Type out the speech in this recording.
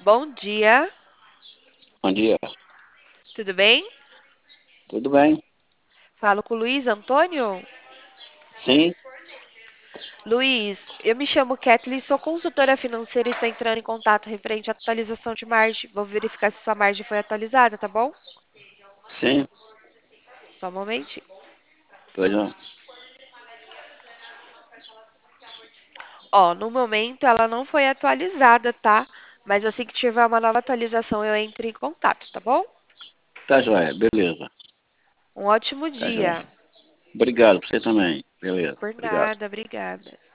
Bom dia, Bom dia. tudo bem? Tudo bem? Falo com o Luiz Antônio. Sim, Luiz, eu me chamo Kathleen, sou consultora financeira e estou entrando em contato referente à atualização de margem. Vou verificar se sua margem foi atualizada, tá bom? sim, Só um momentinho. pois não. Ó, no momento ela não foi atualizada, tá? Mas assim que tiver uma nova atualização eu entro em contato, tá bom? Tá joia, beleza. Um ótimo Tá joia. dia. Obrigado, pra você também. Beleza, Por obrigado. nada, obrigada.